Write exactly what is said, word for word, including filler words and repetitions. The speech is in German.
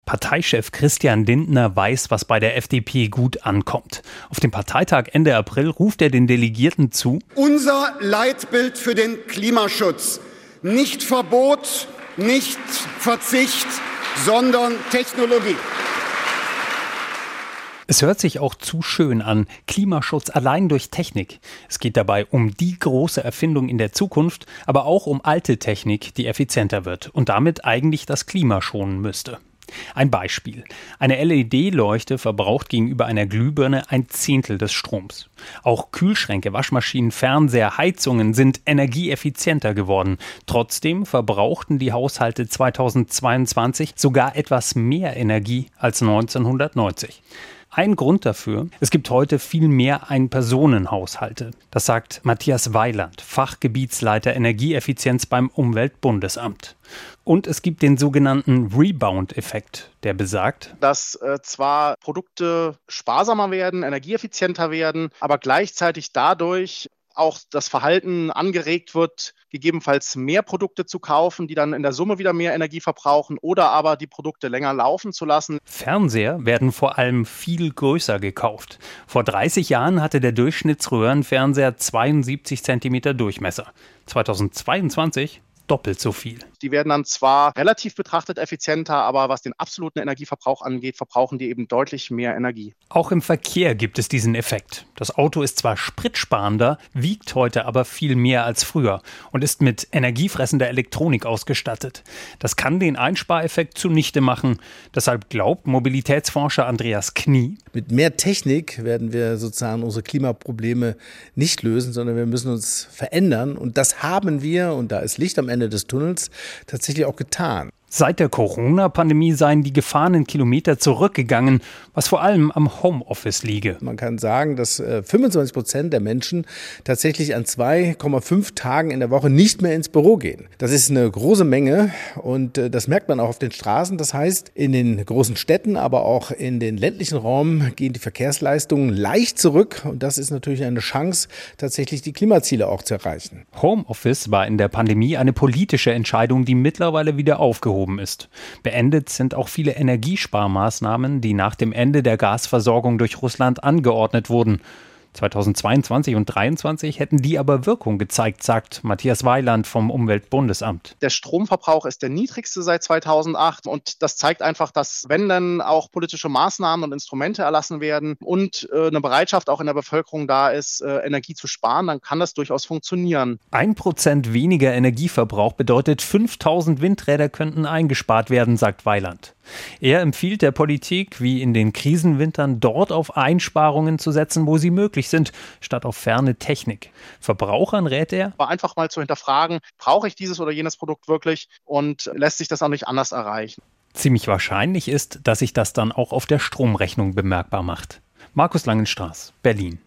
Parteichef Christian Lindner weiß, was bei der F D P gut ankommt. Auf dem Parteitag Ende April ruft er den Delegierten zu: Unser Leitbild für den Klimaschutz. Nicht Verbot, nicht Verzicht, sondern Technologie. Es hört sich auch zu schön an. Klimaschutz allein durch Technik. Es geht dabei um die große Erfindung in der Zukunft, aber auch um alte Technik, die effizienter wird und damit eigentlich das Klima schonen müsste. Ein Beispiel. Eine L E D-Leuchte verbraucht gegenüber einer Glühbirne ein Zehntel des Stroms. Auch Kühlschränke, Waschmaschinen, Fernseher, Heizungen sind energieeffizienter geworden. Trotzdem verbrauchten die Haushalte zweitausendzweiundzwanzig sogar etwas mehr Energie als neunzehnhundertneunzig. Ein Grund dafür: Es gibt heute viel mehr Ein-Personen-Haushalte. Das sagt Matthias Weiland, Fachgebietsleiter Energieeffizienz beim Umweltbundesamt. Und es gibt den sogenannten Rebound-Effekt, der besagt, dass äh, zwar Produkte sparsamer werden, energieeffizienter werden, aber gleichzeitig dadurch auch das Verhalten angeregt wird, gegebenenfalls mehr Produkte zu kaufen, die dann in der Summe wieder mehr Energie verbrauchen, oder aber die Produkte länger laufen zu lassen. Fernseher werden vor allem viel größer gekauft. Vor dreißig Jahren hatte der Durchschnittsröhrenfernseher zweiundsiebzig Zentimeter Durchmesser. zweitausendzweiundzwanzig doppelt so viel. Die werden dann zwar relativ betrachtet effizienter, aber was den absoluten Energieverbrauch angeht, verbrauchen die eben deutlich mehr Energie. Auch im Verkehr gibt es diesen Effekt. Das Auto ist zwar spritsparender, wiegt heute aber viel mehr als früher und ist mit energiefressender Elektronik ausgestattet. Das kann den Einspareffekt zunichte machen. Deshalb glaubt Mobilitätsforscher Andreas Knie: Mit mehr Technik werden wir sozusagen unsere Klimaprobleme nicht lösen, sondern wir müssen uns verändern. Und das haben wir, und da ist Licht am Ende des Tunnels, tatsächlich auch getan. Seit der Corona-Pandemie seien die gefahrenen Kilometer zurückgegangen, was vor allem am Homeoffice liege. Man kann sagen, dass fünfundzwanzig Prozent der Menschen tatsächlich an zwei Komma fünf Tagen in der Woche nicht mehr ins Büro gehen. Das ist eine große Menge und das merkt man auch auf den Straßen. Das heißt, in den großen Städten, aber auch in den ländlichen Raum gehen die Verkehrsleistungen leicht zurück. Und das ist natürlich eine Chance, tatsächlich die Klimaziele auch zu erreichen. Homeoffice war in der Pandemie eine politische Entscheidung, die mittlerweile wieder aufgehoben ist. Beendet sind auch viele Energiesparmaßnahmen, die nach dem Ende der Gasversorgung durch Russland angeordnet wurden. zweitausendzweiundzwanzig und zweitausenddreiundzwanzig hätten die aber Wirkung gezeigt, sagt Matthias Weiland vom Umweltbundesamt. Der Stromverbrauch ist der niedrigste seit zweitausendacht und das zeigt einfach, dass wenn dann auch politische Maßnahmen und Instrumente erlassen werden und äh, eine Bereitschaft auch in der Bevölkerung da ist, äh, Energie zu sparen, dann kann das durchaus funktionieren. Ein Prozent weniger Energieverbrauch bedeutet, fünftausend Windräder könnten eingespart werden, sagt Weiland. Er empfiehlt der Politik, wie in den Krisenwintern, dort auf Einsparungen zu setzen, wo sie möglich sind, statt auf ferne Technik. Verbrauchern rät er, aber einfach mal zu hinterfragen, brauche ich dieses oder jenes Produkt wirklich und lässt sich das auch nicht anders erreichen. Ziemlich wahrscheinlich ist, dass sich das dann auch auf der Stromrechnung bemerkbar macht. Markus Langenstraß, Berlin.